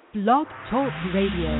Blog Talk Radio.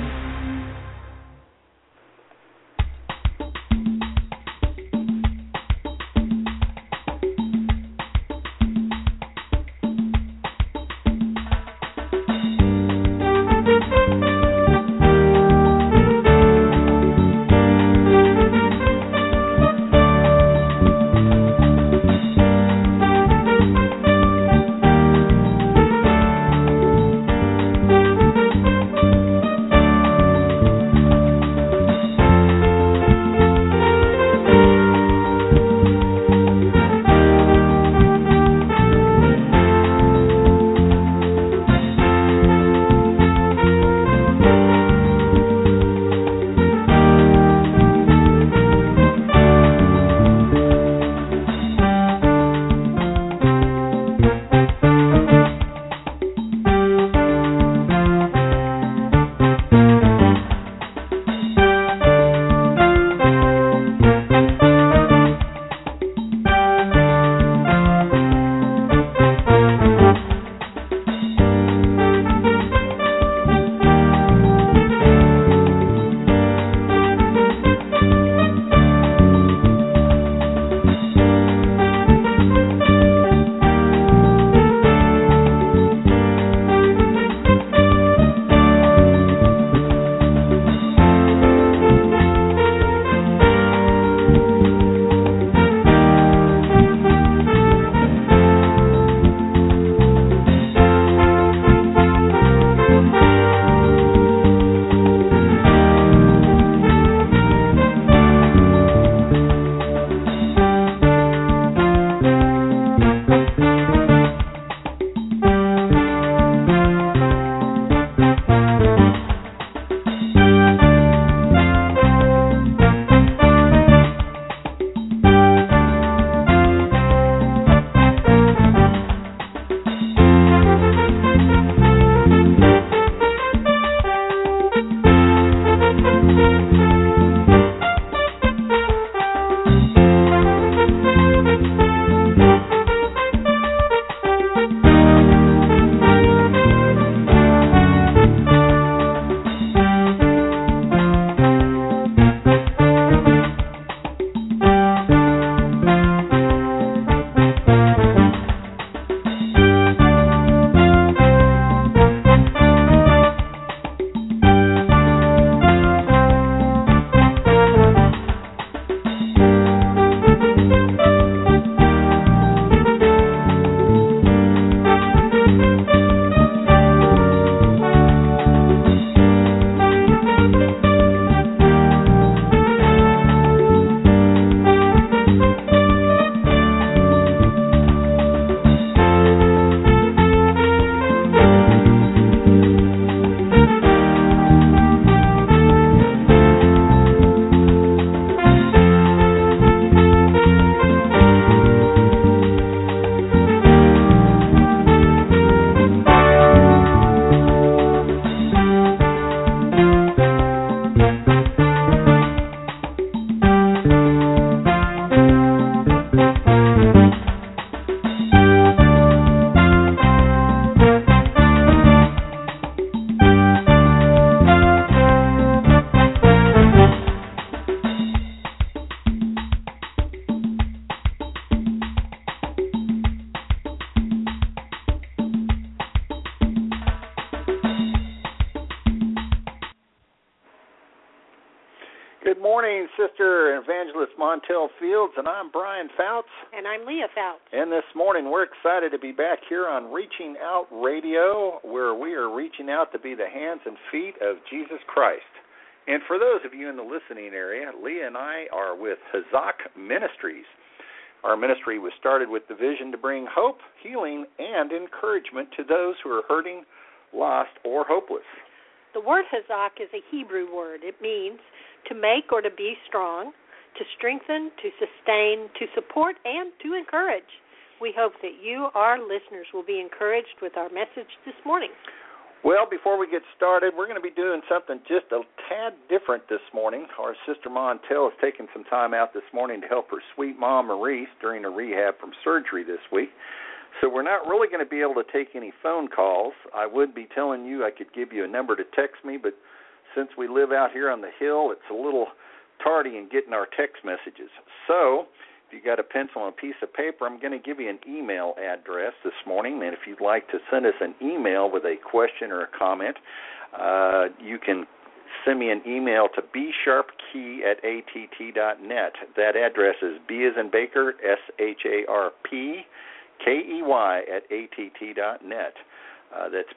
Good morning, Sister Evangelist Montel Fields, and I'm Brian Fouts. And I'm Leah Fouts. And this morning we're excited to be back here on Reaching Out Radio, where we are reaching out to be the hands and feet of Jesus Christ. And for those of you in the listening area, Leah and I are with Hazak Ministries. Our ministry was started with the vision to bring hope, healing, and encouragement to those who are hurting, lost, or hopeless. The word Hazak is a Hebrew word. It means to make or to be strong, to strengthen, to sustain, to support, and to encourage. We hope that you, our listeners, will be encouraged with our message this morning. Well, before we get started, we're going to be doing something just a tad different this morning. Our sister Montel has taken some time out this morning to help her sweet mom, Maurice, during a rehab from surgery this week. So we're not really going to be able to take any phone calls. I would be telling you I could give you a number to text me, but since we live out here on the hill, it's a little tardy in getting our text messages. So if you got a pencil and a piece of paper, I'm going to give you an email address this morning, and if you'd like to send us an email with a question or a comment, you can send me an email to bsharpkey@att.net. That address is B as in Baker, SHARPKEY@att.net. That's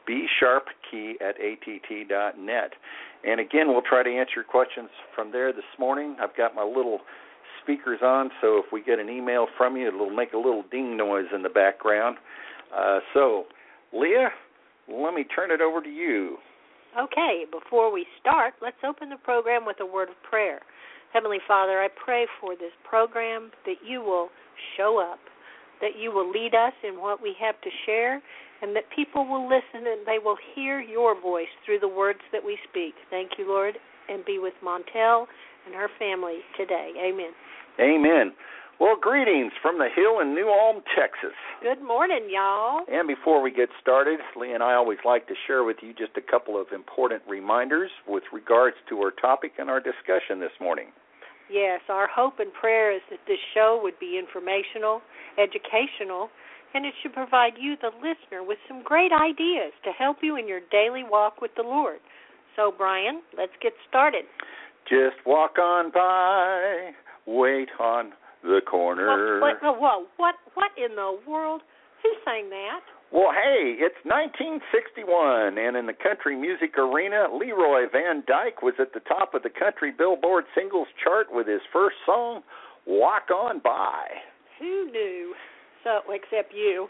bsharpkey@att.net. And again, we'll try to answer your questions from there this morning. I've got my little speakers on, so if we get an email from you, it'll make a little ding noise in the background. So, Leah, let me turn it over to you. Okay, before we start, let's open the program with a word of prayer. Heavenly Father, I pray for this program that you will show up, that you will lead us in what we have to share, and that people will listen and they will hear your voice through the words that we speak. Thank you, Lord, and be with Montel and her family today. Amen. Amen. Well, greetings from the Hill in New Ulm, Texas. Good morning, y'all. And before we get started, Lee and I always like to share with you just a couple of important reminders with regards to our topic and our discussion this morning. Yes, our hope and prayer is that this show would be informational, educational, and it should provide you, the listener, with some great ideas to help you in your daily walk with the Lord. So, Brian, let's get started. Just walk on by, wait on the corner. What in the world? Who sang that? Well, hey, it's 1961, and in the country music arena, Leroy Van Dyke was at the top of the country Billboard singles chart with his first song, Walk On By. Who knew? So, except you.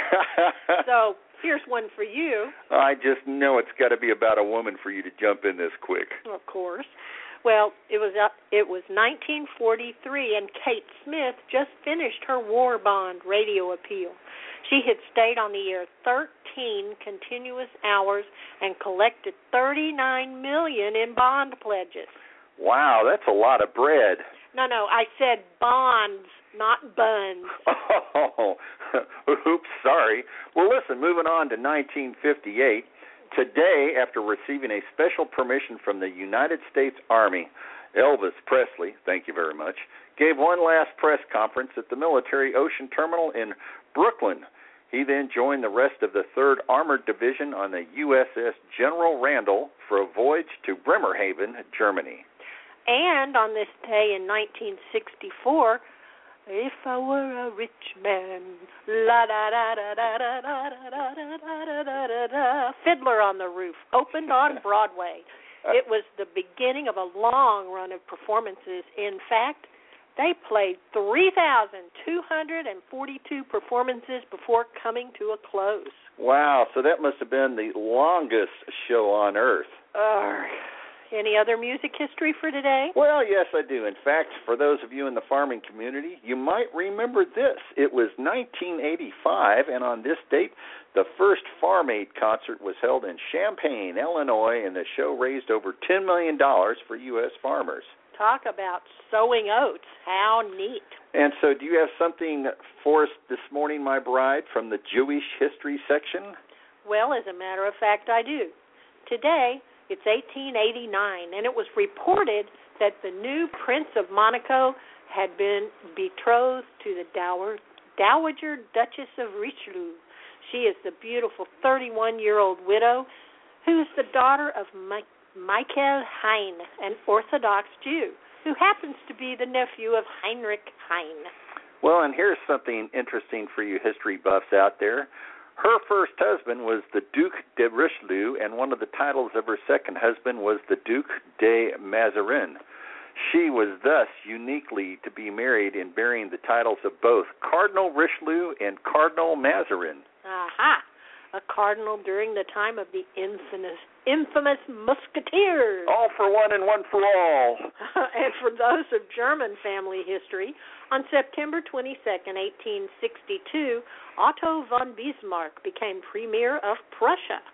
So, here's one for you. I just know it's got to be about a woman for you to jump in this quick. Of course. Well, it was 1943, and Kate Smith just finished her war bond radio appeal. She had stayed on the air 13 continuous hours and collected $39 million in bond pledges. Wow, that's a lot of bread. No, I said bonds, not buns. Oh, oops, sorry. Well, listen, moving on to 1958. Today, after receiving a special permission from the United States Army, Elvis Presley, thank you very much, gave one last press conference at the Military Ocean Terminal in Brooklyn. He then joined the rest of the 3rd Armored Division on the USS General Randall for a voyage to Bremerhaven, Germany. And on this day in 1964, if I were a rich man, la-da-da-da-da-da-da-da-da-da-da-da, Fiddler on the Roof opened on Broadway. It was the beginning of a long run of performances. In fact, they played 3,242 performances before coming to a close. Wow, so that must have been the longest show on earth. Any other music history for today? Well, yes, I do. In fact, for those of you in the farming community, you might remember this. It was 1985, and on this date, the first Farm Aid concert was held in Champaign, Illinois, and the show raised over $10 million for U.S. farmers. Talk about sowing oats. How neat. And so do you have something for us this morning, my bride, from the Jewish history section? Well, as a matter of fact, I do. Today, it's 1889, and it was reported that the new Prince of Monaco had been betrothed to the Dowager Duchess of Richelieu. She is the beautiful 31-year-old widow who is the daughter of Michael Heine, an Orthodox Jew, who happens to be the nephew of Heinrich Heine. Well, and here's something interesting for you history buffs out there. Her first husband was the Duc de Richelieu, and one of the titles of her second husband was the Duc de Mazarin. She was thus uniquely to be married in bearing the titles of both Cardinal Richelieu and Cardinal Mazarin. Aha! A cardinal during the time of the infamous Musketeers. All for one and one for all. And for those of German family history, on September 22nd, 1862, Otto von Bismarck became Premier of Prussia.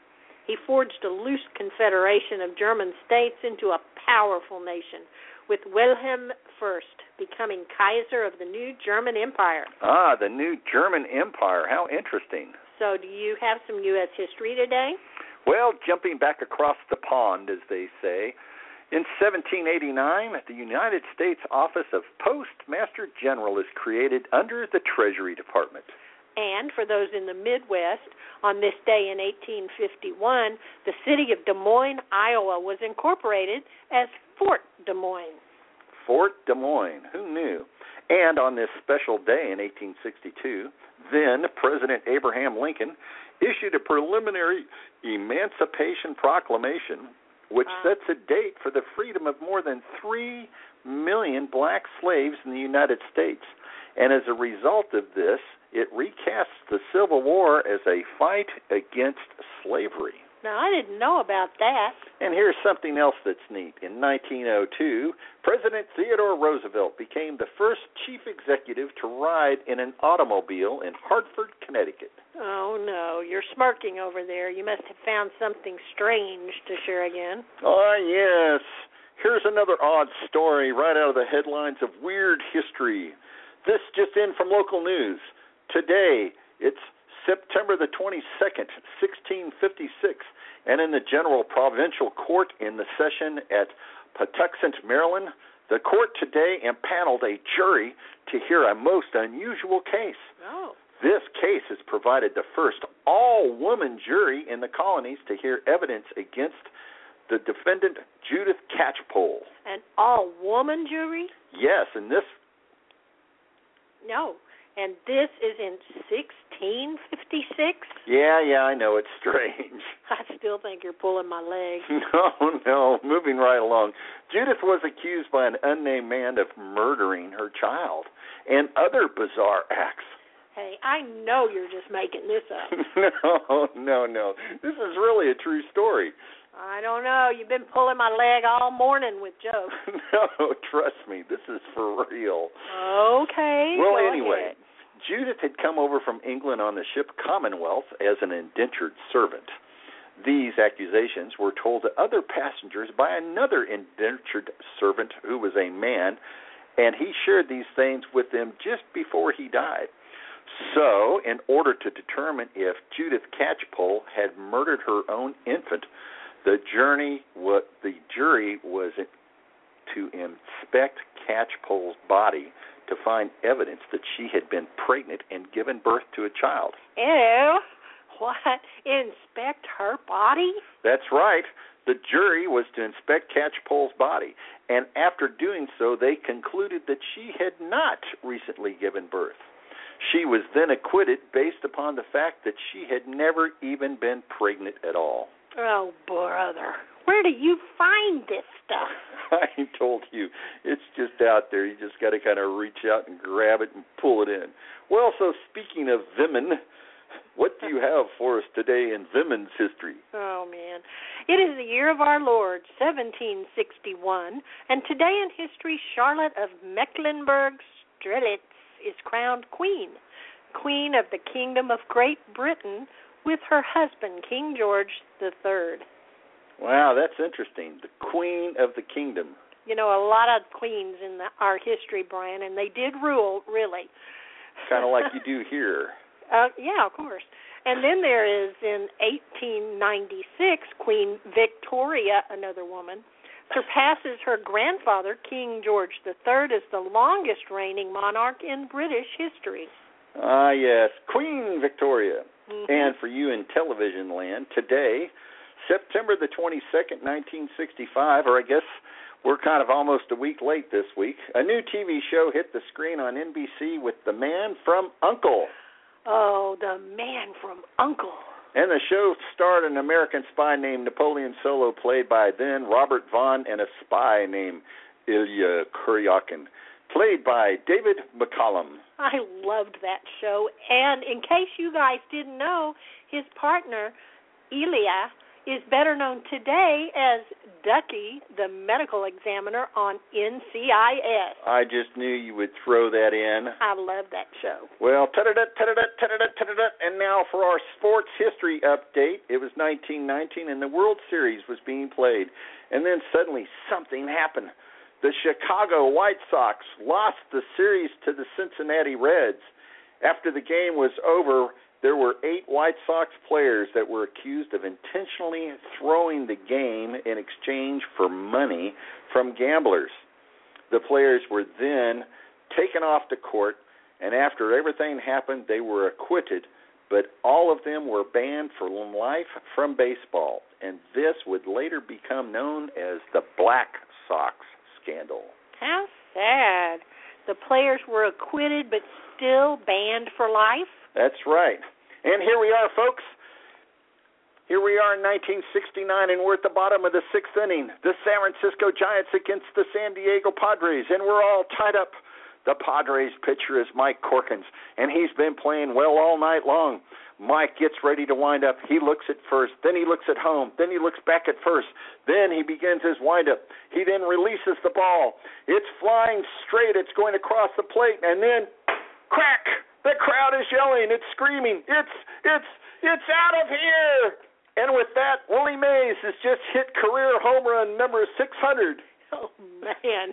He forged a loose confederation of German states into a powerful nation, with Wilhelm I becoming Kaiser of the new German Empire. Ah, the new German Empire. How interesting. So do you have some U.S. history today? Well, jumping back across the pond, as they say, in 1789, the United States Office of Postmaster General is created under the Treasury Department. And for those in the Midwest, on this day in 1851, the city of Des Moines, Iowa, was incorporated as Fort Des Moines. Fort Des Moines, who knew? And on this special day in 1862, then President Abraham Lincoln issued a preliminary Emancipation Proclamation, which sets a date for the freedom of more than 3 million black slaves in the United States. And as a result of this, it recasts the Civil War as a fight against slavery. Now, I didn't know about that. And here's something else that's neat. In 1902, President Theodore Roosevelt became the first chief executive to ride in an automobile in Hartford, Connecticut. Oh, no, you're smirking over there. You must have found something strange to share again. Oh, yes. Here's another odd story right out of the headlines of Weird History. This just in from local news. Today, it's September the 22nd, 1656, and in the General Provincial Court in the session at Patuxent, Maryland, the court today impaneled a jury to hear a most unusual case. Oh. This case has provided the first all-woman jury in the colonies to hear evidence against the defendant, Judith Catchpole. An all-woman jury? Yes, and this... No. And this is in 1656? Yeah, I know. It's strange. I still think you're pulling my leg. No. Moving right along. Judith was accused by an unnamed man of murdering her child and other bizarre acts. Hey, I know you're just making this up. No. This is really a true story. I don't know. You've been pulling my leg all morning with jokes. No, trust me. This is for real. Okay. Well, go anyway, ahead. Judith had come over from England on the ship Commonwealth as an indentured servant. These accusations were told to other passengers by another indentured servant who was a man, and he shared these things with them just before he died. So, in order to determine if Judith Catchpole had murdered her own infant, the jury was to inspect Catchpole's body to find evidence that she had been pregnant and given birth to a child. Ew. What? Inspect her body? That's right. The jury was to inspect Catchpole's body, and after doing so, they concluded that she had not recently given birth. She was then acquitted based upon the fact that she had never even been pregnant at all. Oh, brother. Where do you find this stuff? I told you. It's just out there. You just got to kind of reach out and grab it and pull it in. Well, so speaking of women, what do you have for us today in women's history? Oh, man. It is the year of our Lord, 1761, and today in history, Charlotte of Mecklenburg-Strelitz is crowned queen of the Kingdom of Great Britain, with her husband, King George III. Wow, that's interesting. The Queen of the Kingdom. You know, a lot of queens in our history, Brian, and they did rule, really. Kind of like you do here. Yeah, of course. And then there is, in 1896, Queen Victoria, another woman, surpasses her grandfather, King George III, as the longest reigning monarch in British history. Ah, yes, Queen Victoria. Mm-hmm. And for you in television land, today, September the 22nd, 1965, or I guess we're kind of almost a week late this week, a new TV show hit the screen on NBC with The Man from U.N.C.L.E. Oh, The Man from U.N.C.L.E. And the show starred an American spy named Napoleon Solo, played by then Robert Vaughn, and a spy named Ilya Kuryakin, played by David McCallum. I loved that show. And in case you guys didn't know, his partner, Ilya, is better known today as Ducky, the medical examiner on NCIS. I just knew you would throw that in. I love that show. Well, and now for our sports history update. It was 1919, and the World Series was being played. And then suddenly something happened. The Chicago White Sox lost the series to the Cincinnati Reds. After the game was over, there were 8 White Sox players that were accused of intentionally throwing the game in exchange for money from gamblers. The players were then taken off the court, and after everything happened, they were acquitted, but all of them were banned for life from baseball, and this would later become known as the Black Sox scandal. How sad. The players were acquitted but still banned for life? That's right. And here we are, folks. Here we are in 1969, and we're at the bottom of the 6th inning. The San Francisco Giants against the San Diego Padres, and we're all tied up. The Padres pitcher is Mike Corkins, and he's been playing well all night long. Mike gets ready to wind up. He looks at first, then he looks at home, then he looks back at first. Then he begins his windup. He then releases the ball. It's flying straight. It's going across the plate, and then crack! The crowd is yelling. It's screaming. It's out of here! And with that, Willie Mays has just hit career home run number 600. Oh, man.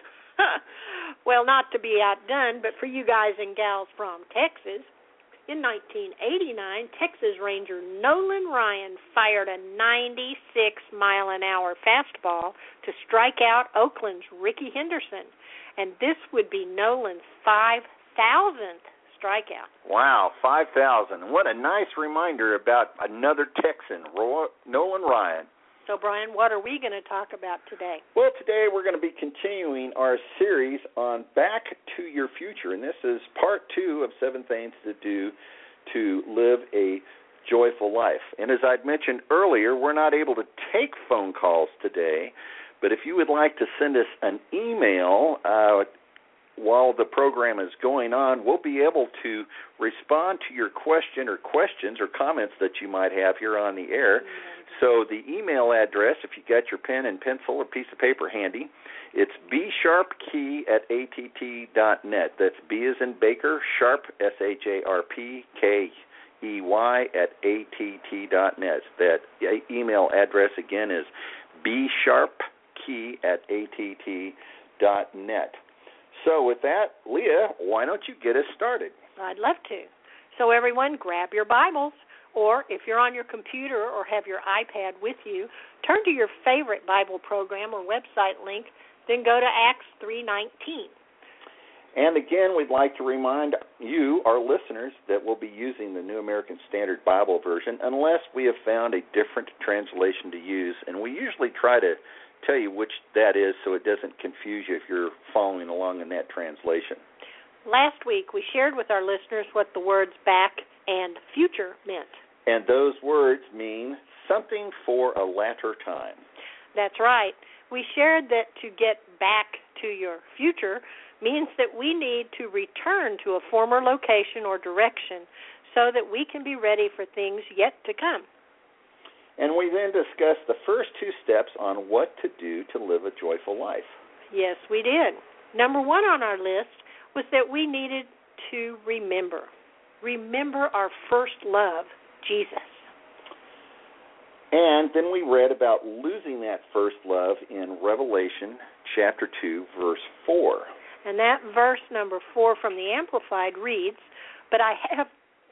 Well, not to be outdone, but for you guys and gals from Texas, in 1989, Texas Ranger Nolan Ryan fired a 96-mile-an-hour fastball to strike out Oakland's Rickey Henderson, and this would be Nolan's 5,000th strikeout. Wow, 5,000. What a nice reminder about another Texan, Nolan Ryan. So, Brian, what are we going to talk about today? Well, today we're going to be continuing our series on Back to Your Future, and this is part 2 of 7 Things to Do to Live a Joyful Life. And as I'd mentioned earlier, we're not able to take phone calls today, but if you would like to send us an email while the program is going on, we'll be able to respond to your question or questions or comments that you might have here on the air. So the email address, if you got your pen and pencil or piece of paper handy, it's bsharpkey@att.net. That's B as in Baker, Sharp, SHARPKEY @att.net. That email address again is bsharpkey@att.net. So with that, Leah, why don't you get us started? I'd love to. So everyone, grab your Bibles, or if you're on your computer or have your iPad with you, turn to your favorite Bible program or website link, then go to Acts 3:19. And again, we'd like to remind you, our listeners, that we'll be using the New American Standard Bible version unless we have found a different translation to use, and we usually try to tell you which that is so it doesn't confuse you if you're following along in that translation. Last week, we shared with our listeners what the words back and future meant. And those words mean something for a latter time. That's right. We shared that to get back to your future means that we need to return to a former location or direction so that we can be ready for things yet to come. And we then discussed the first 2 steps on what to do to live a joyful life. Yes, we did. Number 1 on our list was that we needed to remember. Remember our first love, Jesus. And then we read about losing that first love in Revelation chapter 2, verse 4. And that verse number 4 from the Amplified reads, But I have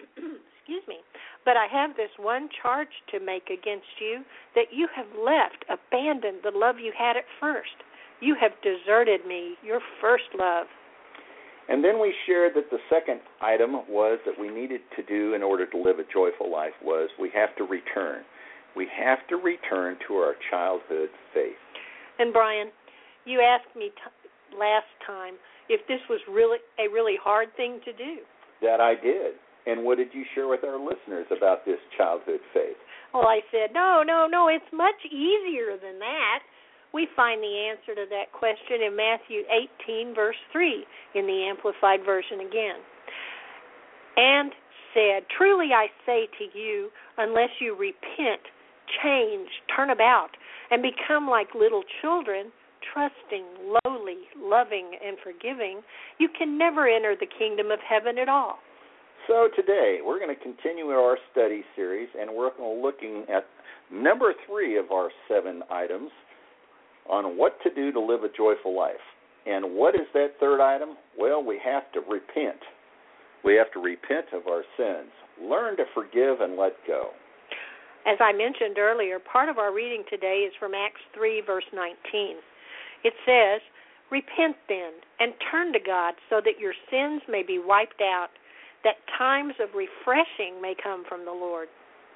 this one charge to make against you, that you have left, abandoned the love you had at first. You have deserted me, your first love. And then we shared that the second item was that we needed to do in order to live a joyful life was we have to return. We have to return to our childhood faith. And Brian, you asked me last time if this was a really hard thing to do. That I did. And what did you share with our listeners about this childhood faith? Well, I said, no, it's much easier than that. We find the answer to that question in Matthew 18, verse 3, in the Amplified Version again. And said, Truly I say to you, unless you repent, change, turn about, and become like little children, trusting, lowly, loving, and forgiving, you can never enter the kingdom of heaven at all. So today, we're going to continue our study series, and we're looking at number 3 of our 7 items on what to do to live a joyful life. And what is that third item? Well, we have to repent. We have to repent of our sins, learn to forgive and let go. As I mentioned earlier, part of our reading today is from Acts 3, verse 19. It says, "Repent then, and turn to God, so that your sins may be wiped out, that times of refreshing may come from the Lord."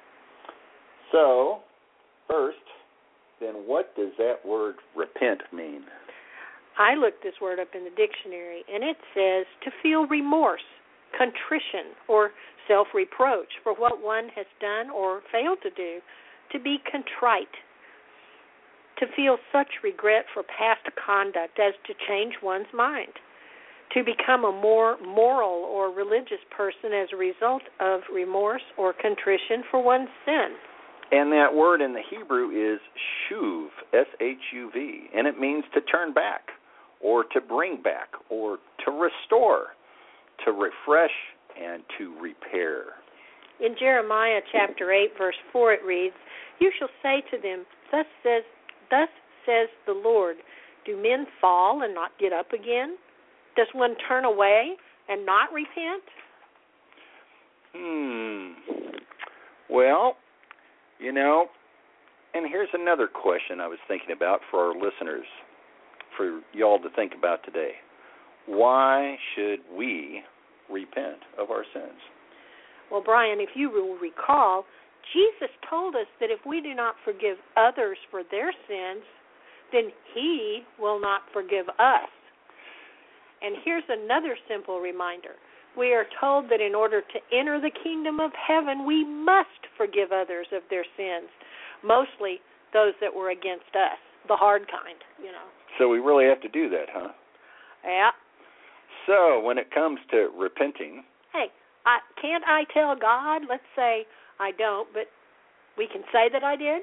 So, first, then what does that word repent mean? I looked this word up in the dictionary, and it says to feel remorse, contrition, or self-reproach for what one has done or failed to do, to be contrite, to feel such regret for past conduct as to change one's mind, to become a more moral or religious person as a result of remorse or contrition for one's sin. And that word in the Hebrew is shuv, S-H-U-V, and it means to turn back, or to bring back, or to restore, to refresh, and to repair. In Jeremiah chapter 8, verse 4, it reads, "You shall say to them, Thus says the Lord, do men fall and not get up again? Does one turn away and not repent?" Well, and here's another question I was thinking about for our listeners, for y'all to think about today. Why should we repent of our sins? Well, Brian, if you will recall, Jesus told us that if we do not forgive others for their sins, then He will not forgive us. And here's another simple reminder. We are told that in order to enter the kingdom of heaven, we must forgive others of their sins, mostly those that were against us, the hard kind, So we really have to do that, huh? Yeah. So when it comes to repenting... Hey, can't I tell God? Let's say I don't, but we can say that I did?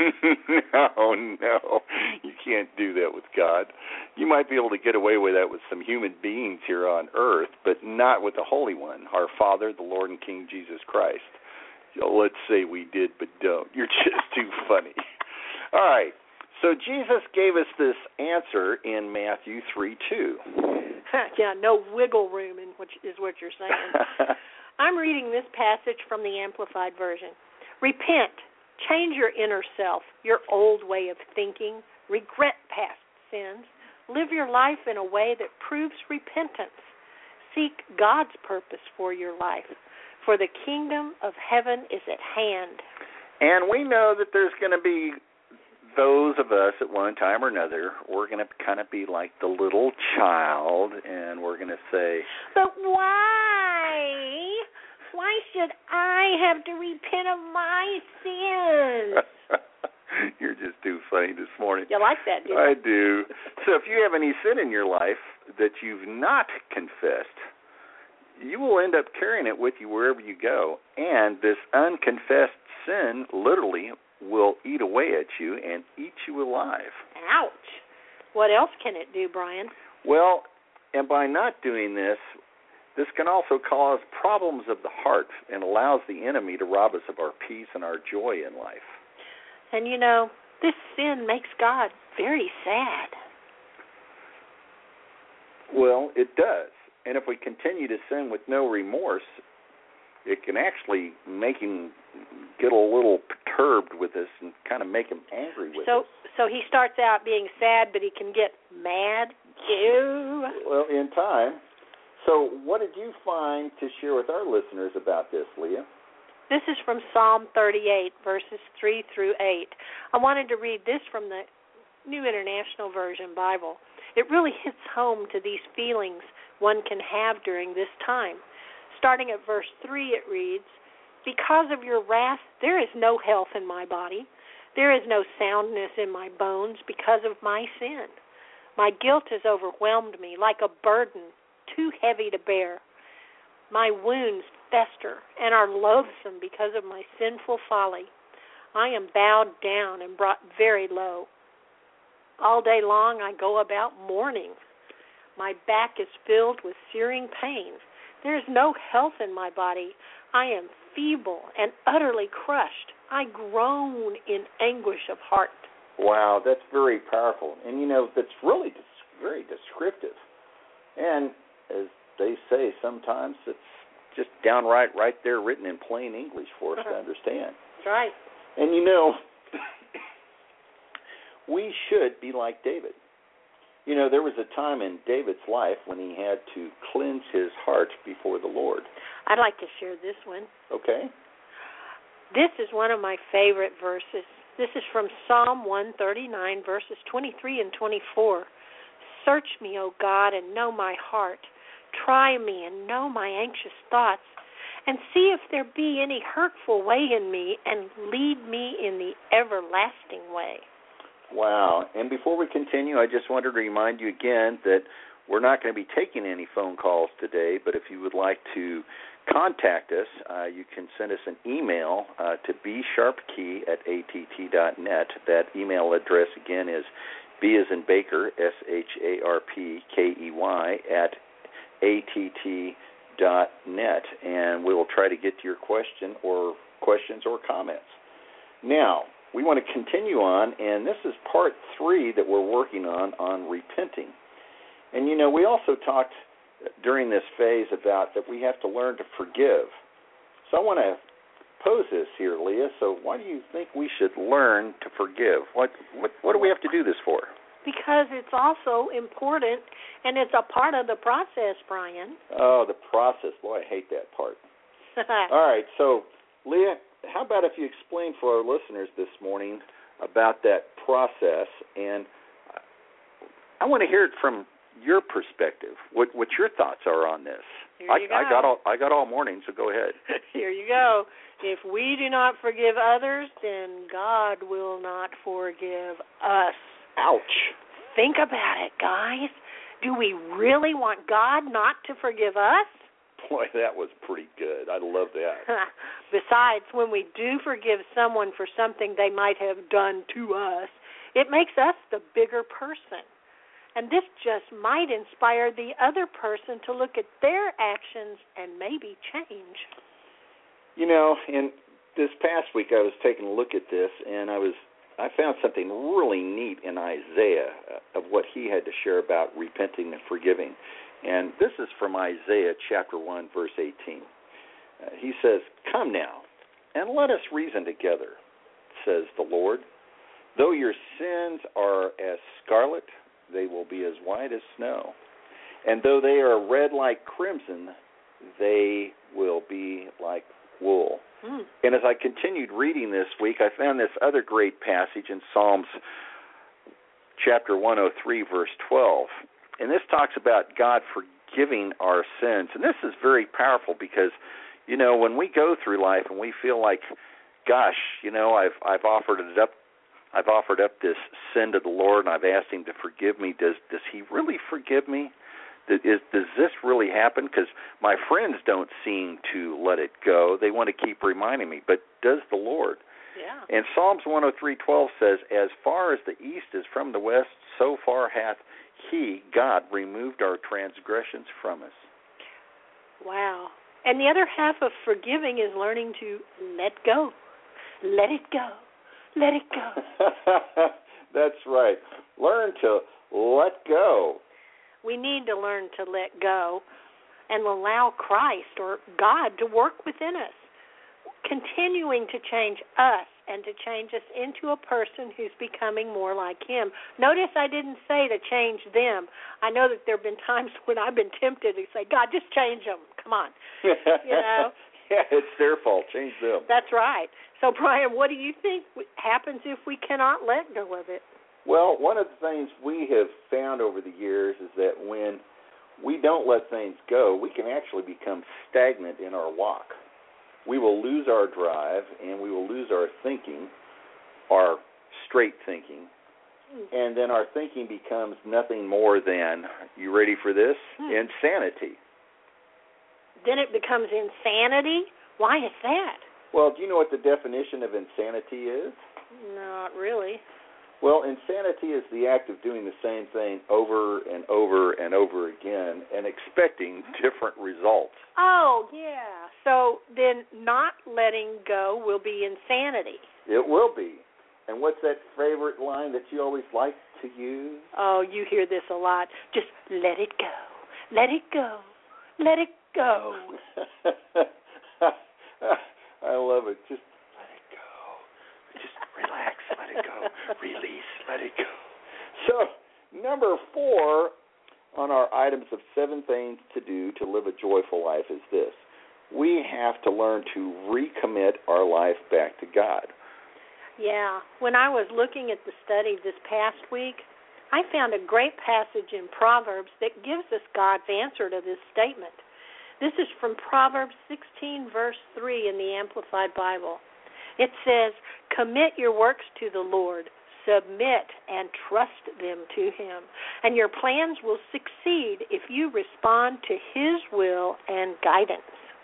No. You can't do that with God. You might be able to get away with that with some human beings here on earth, but not with the Holy One, our Father, the Lord and King Jesus Christ. Let's say we did, but don't. You're just too funny. All right. So Jesus gave us this answer in Matthew 3:2. Yeah, no wiggle room is what you're saying. I'm reading this passage from the Amplified Version. Repent, change your inner self, your old way of thinking, regret past sins, live your life in a way that proves repentance. Seek God's purpose for your life, for the kingdom of heaven is at hand. And we know that there's going to be those of us at one time or another, we're going to kind of be like the little child, and we're going to say, "But why? Why should I have to repent of my sins?" You're just too funny this morning. You like that, do you? I do. So if you have any sin in your life that you've not confessed, you will end up carrying it with you wherever you go, and this unconfessed sin literally will eat away at you and eat you alive. Ouch. What else can it do, Brian? Well, and by not doing this can also cause problems of the heart and allows the enemy to rob us of our peace and our joy in life. And this sin makes God very sad. Well, it does. And if we continue to sin with no remorse, it can actually make him get a little perturbed with us and kind of make him angry with us. So he starts out being sad, but he can get mad too? Well, in time. So what did you find to share with our listeners about this, Leah? This is from Psalm 38, verses 3 through 8. I wanted to read this from the New International Version Bible. It really hits home to these feelings one can have during this time. Starting at verse 3, it reads, "Because of your wrath, there is no health in my body. There is no soundness in my bones because of my sin. My guilt has overwhelmed me like a burden too heavy to bear. My wounds fester and are loathsome because of my sinful folly. I am bowed down and brought very low. All day long I go about mourning. My back is filled with searing pain. There is no health in my body. I am feeble and utterly crushed. I groan in anguish of heart. Wow, that's very powerful. And, that's really very descriptive. And as they say, sometimes it's just downright right there written in plain English for us to understand. That's right. And, we should be like David. There was a time in David's life when he had to cleanse his heart before the Lord. I'd like to share this one. Okay. This is one of my favorite verses. This is from Psalm 139, verses 23 and 24. Search me, O God, and know my heart. Try me and know my anxious thoughts, and see if there be any hurtful way in me, and lead me in the everlasting way. Wow. And before we continue, I just wanted to remind you again that we're not going to be taking any phone calls today, but if you would like to contact us, you can send us an email to bsharpkey@att.net. That email address again is B as in Baker, SHARPKEY @ATT.net, and we will try to get to your questions or comments. Now, we want to continue on, and this is part 3 that we're working on repenting. And, we also talked during this phase about that we have to learn to forgive. So I want to pose this here, Leah. So why do you think we should learn to forgive? What do we have to do this for? Because it's also important, and it's a part of the process, Brian. Oh, the process. Boy, I hate that part. All right, so, Leah, how about if you explain for our listeners this morning about that process, and I want to hear it from your perspective, what your thoughts are on this. Here you go. I got all morning, so go ahead. Here you go. If we do not forgive others, then God will not forgive us. Ouch. Think about it, guys. Do we really want God not to forgive us? Boy, that was pretty good. I love that. Besides, when we do forgive someone for something they might have done to us, it makes us the bigger person. And this just might inspire the other person to look at their actions and maybe change. In this past week I was taking a look at this, and I found something really neat in Isaiah of what he had to share about repenting and forgiving. And this is from Isaiah chapter 1, verse 18. He says, "Come now, and let us reason together, says the Lord. Though your sins are as scarlet, they will be as white as snow. And though they are red like crimson, they will be like wool." And as I continued reading this week, I found this other great passage in Psalms chapter 103, verse 12. And this talks about God forgiving our sins. And this is very powerful because, when we go through life and we feel like, gosh, I've offered up this sin to the Lord and I've asked him to forgive me. Does he really forgive me? Does this really happen? Because my friends don't seem to let it go. They want to keep reminding me. But does the Lord? Yeah. And Psalms 103:12 says, "As far as the east is from the west, so far hath he, God, removed our transgressions from us." Wow. And the other half of forgiving is learning to let go. Let it go. Let it go. That's right. Learn to let go. We need to learn to let go and allow Christ or God to work within us, continuing to change us and to change us into a person who's becoming more like him. Notice I didn't say to change them. I know that there have been times when I've been tempted to say, God, just change them. Come on. Yeah, it's their fault. Change them. That's right. So, Brian, what do you think happens if we cannot let go of it? Well, one of the things we have found over the years is that when we don't let things go, we can actually become stagnant in our walk. We will lose our drive, and we will lose our thinking, our straight thinking, and then our thinking becomes nothing more than, you ready for this? Insanity. Then it becomes insanity? Why is that? Well, do you know what the definition of insanity is? Not really. Well, insanity is the act of doing the same thing over and over and over again and expecting different results. Oh, yeah. So then not letting go will be insanity. It will be. And what's that favorite line that you always like to use? Oh, you hear this a lot. Just let it go. Let it go. Let it go. I love it. Just let it go. Just relax. Let it go. Release. Let it go. So, number 4 on our items of 7 things to do to live a joyful life is this. We have to learn to recommit our life back to God. Yeah. When I was looking at the study this past week, I found a great passage in Proverbs that gives us God's answer to this statement. This is from Proverbs 16, verse 3 in the Amplified Bible. It says, "Commit your works to the Lord, submit and trust them to Him, and your plans will succeed if you respond to His will and guidance."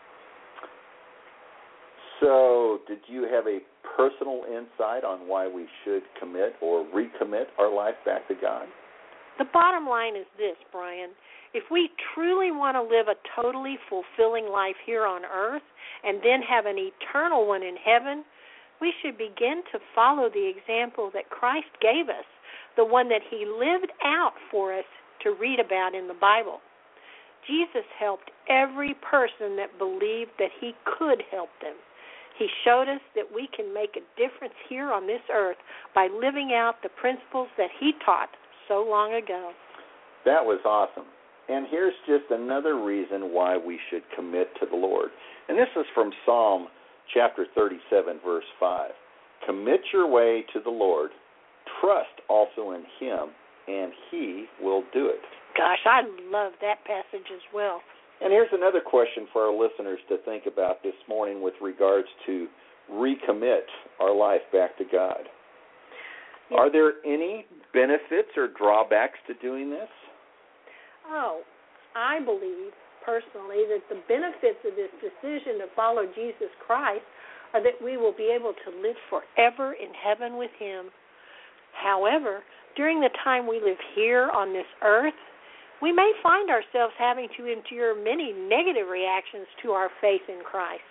So, did you have a personal insight on why we should commit or recommit our life back to God? The bottom line is this, Brian. If we truly want to live a totally fulfilling life here on earth and then have an eternal one in heaven, we should begin to follow the example that Christ gave us, the one that He lived out for us to read about in the Bible. Jesus helped every person that believed that He could help them. He showed us that we can make a difference here on this earth by living out the principles that He taught so long ago. That was awesome. And here's just another reason why we should commit to the Lord. And this is from Psalm chapter 37, verse 5. Commit your way to the Lord, trust also in Him, and He will do it. Gosh, I love that passage as well. And here's another question for our listeners to think about this morning with regards to recommit our life back to God. Yes. Are there any benefits or drawbacks to doing this? Oh, I believe personally that the benefits of this decision to follow Jesus Christ are that we will be able to live forever in heaven with Him. However, during the time we live here on this earth, we may find ourselves having to endure many negative reactions to our faith in Christ.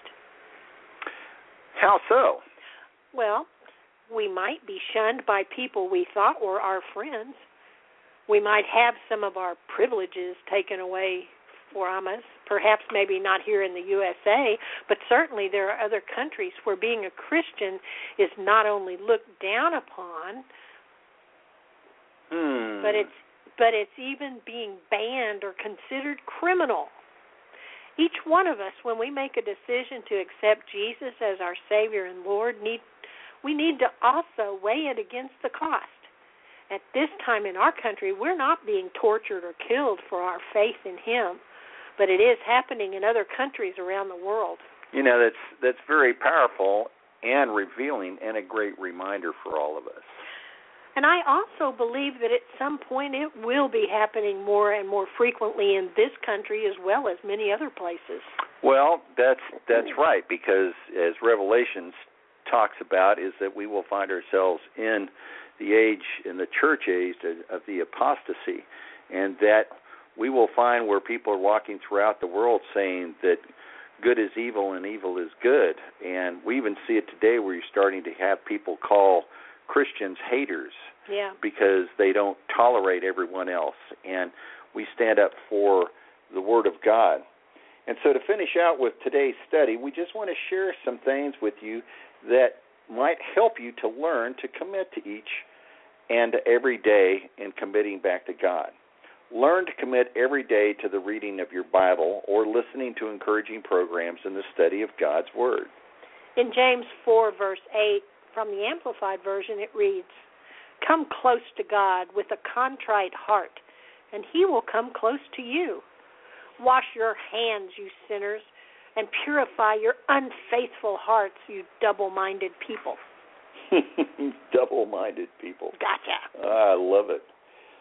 How so? Well, we might be shunned by people we thought were our friends. We might have some of our privileges taken away from us, perhaps maybe not here in the USA, but certainly there are other countries where being a Christian is not only looked down upon, but it's even being banned or considered criminal. Each one of us, when we make a decision to accept Jesus as our Savior and Lord, we need to also weigh it against the cost. At this time in our country, we're not being tortured or killed for our faith in Him, but it is happening in other countries around the world. You know, that's very powerful and revealing and a great reminder for all of us. And I also believe that at some point it will be happening more and more frequently in this country as well as many other places. Well, that's right, because as Revelations talks about is that we will find ourselves in the age, in the church age of the apostasy, and that we will find where people are walking throughout the world saying that good is evil and evil is good. And we even see it today where you're starting to have people call Christians haters, because they don't tolerate everyone else. And we stand up for the Word of God. And so to finish out with today's study, we just want to share some things with you that might help you to learn to commit to each and every day in committing back to God. Learn to commit every day to the reading of your Bible or listening to encouraging programs in the study of God's Word. In James 4, verse 8, from the Amplified Version, it reads, "Come close to God with a contrite heart, and He will come close to you. Wash your hands, you sinners, and purify your unfaithful hearts, you double-minded people." Double-minded people. Gotcha. I love it.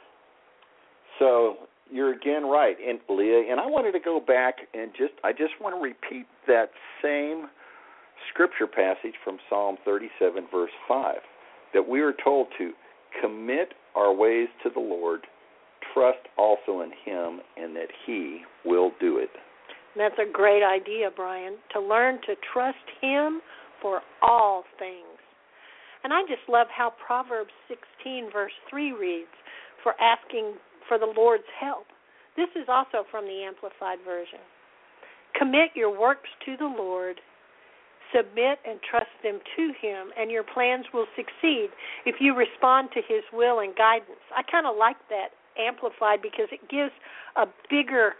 So you're again right, and Leah, and I wanted to go back and I just want to repeat that same scripture passage from Psalm 37, verse 5, that we are told to commit our ways to the Lord, trust also in Him, and that He will do it. That's a great idea, Brian, to learn to trust Him for all things. And I just love how Proverbs 16, verse 3 reads, for asking for the Lord's help. This is also from the Amplified Version. Commit your works to the Lord, submit and trust them to Him, and your plans will succeed if you respond to His will and guidance. I kind of like that Amplified because it gives a bigger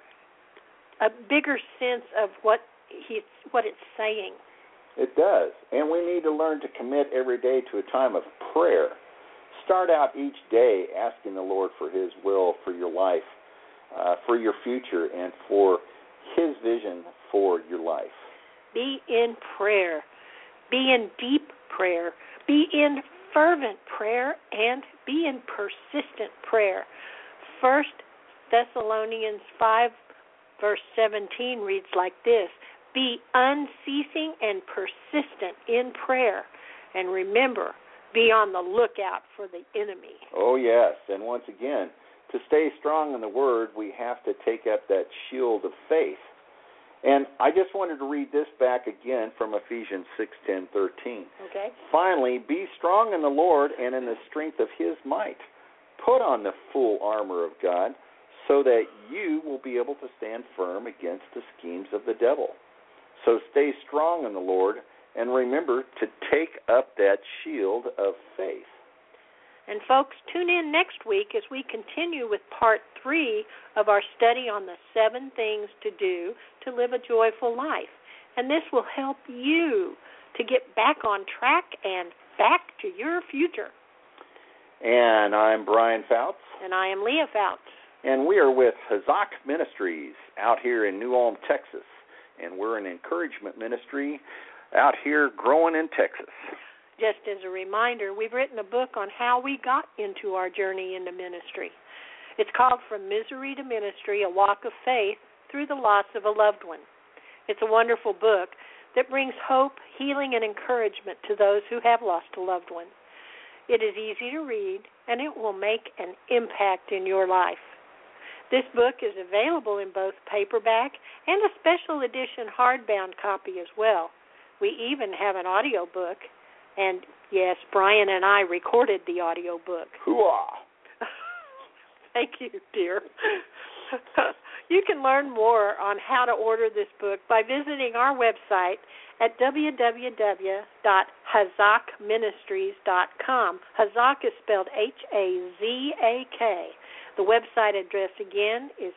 sense of what it's saying. It does, and we need to learn to commit every day to a time of prayer. Start out each day asking the Lord for His will for your life, for your future, and for His vision for your life. Be in prayer. Be in deep prayer. Be in fervent prayer, and be in persistent prayer. 1 Thessalonians 5, verse 17 reads like this, be unceasing and persistent in prayer, and remember, be on the lookout for the enemy. Oh, yes, and once again, to stay strong in the Word, we have to take up that shield of faith. And I just wanted to read this back again from Ephesians 6:10-13. Okay. Finally, be strong in the Lord and in the strength of His might. Put on the full armor of God so that you will be able to stand firm against the schemes of the devil. So stay strong in the Lord and remember to take up that shield of faith. And folks, tune in next week as we continue with part 3 of our study on the 7 things to do to live a joyful life. And this will help you to get back on track and back to your future. And I'm Brian Fouts. And I am Leah Fouts. And we are with Hazak Ministries out here in New Ulm, Texas. And we're an encouragement ministry out here growing in Texas. Just as a reminder, we've written a book on how we got into our journey into ministry. It's called From Misery to Ministry, A Walk of Faith Through the Loss of a Loved One. It's a wonderful book that brings hope, healing, and encouragement to those who have lost a loved one. It is easy to read, and it will make an impact in your life. This book is available in both paperback and a special edition hardbound copy as well. We even have an audio book. And, yes, Brian and I recorded the audio book. Hoo-ah! Thank you, dear. You can learn more on how to order this book by visiting our website at www.hazakministries.com. Hazak is spelled H-A-Z-A-K. The website address again is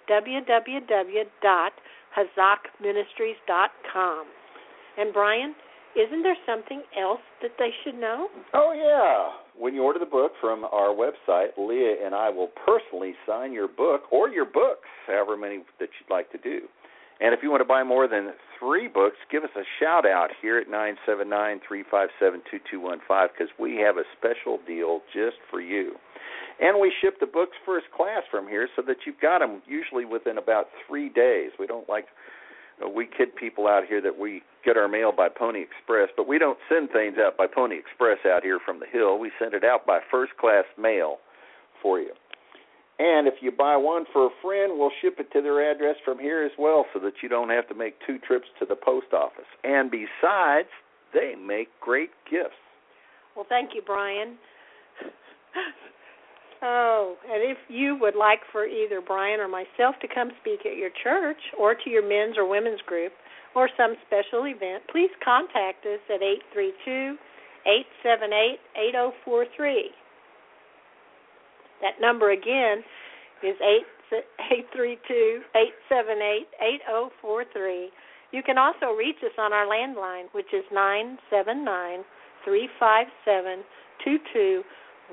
www.hazakministries.com. And, Brian, isn't there something else that they should know? Oh, yeah. When you order the book from our website, Leah and I will personally sign your book or your books, however many that you'd like to do. And if you want to buy more than 3 books, give us a shout-out here at 979-357-2215 because we have a special deal just for you. And we ship the books first class from here so that you've got them usually within about 3 days. We don't like... We kid people out here that we get our mail by Pony Express, but we don't send things out by Pony Express out here from the hill. We send it out by first-class mail for you. And if you buy one for a friend, we'll ship it to their address from here as well so that you don't have to make 2 trips to the post office. And besides, they make great gifts. Well, thank you, Brian. Oh, and if you would like for either Brian or myself to come speak at your church or to your men's or women's group or some special event, please contact us at 832-878-8043. That number again is 832-878-8043. You can also reach us on our landline, which is 979-357-2215.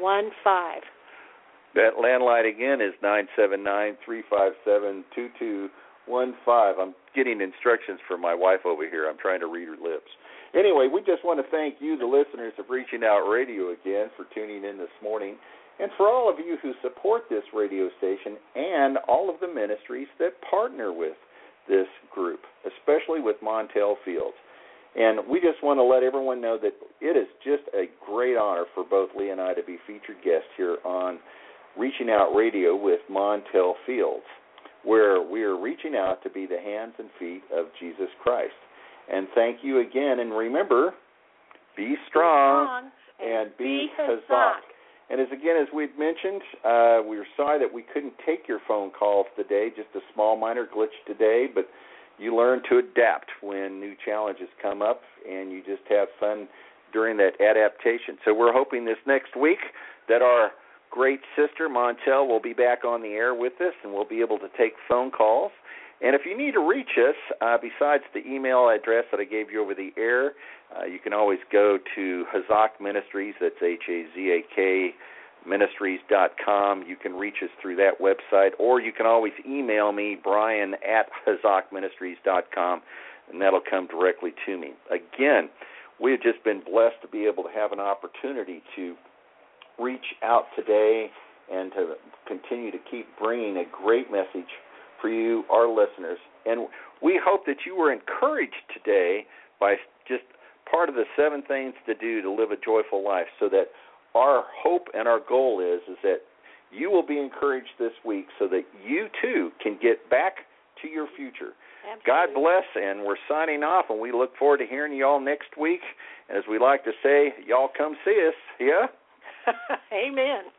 That landline again is 979-357-2215. I'm getting instructions from my wife over here. I'm trying to read her lips. Anyway, we just want to thank you, the listeners of Reaching Out Radio, again for tuning in this morning, and for all of you who support this radio station and all of the ministries that partner with this group, especially with Montel Fields. And we just want to let everyone know that it is just a great honor for both Lee and I to be featured guests here on Reaching Out Radio with Montel Fields, where we are reaching out to be the hands and feet of Jesus Christ. And thank you again. And remember, be strong and be Hazak. And as we'd mentioned, we were sorry that we couldn't take your phone calls today, just a small minor glitch today, but you learn to adapt when new challenges come up, and you just have fun during that adaptation. So we're hoping this next week that our great sister, Montel, will be back on the air with us, and we'll be able to take phone calls. And if you need to reach us, besides the email address that I gave you over the air, you can always go to Hazak Ministries, that's Hazak Ministries.com. You can reach us through that website, or you can always email me, Brian at HazakMinistries.com, and that'll come directly to me. Again, we have just been blessed to be able to have an opportunity to reach out today and to continue to keep bringing a great message for you, our listeners. And we hope that you were encouraged today by just part of the 7 things to do to live a joyful life, so that our hope and our goal is that you will be encouraged this week so that you, too, can get back to your future. Absolutely. God bless, and we're signing off, and we look forward to hearing you all next week. As we like to say, y'all come see us, yeah? Amen.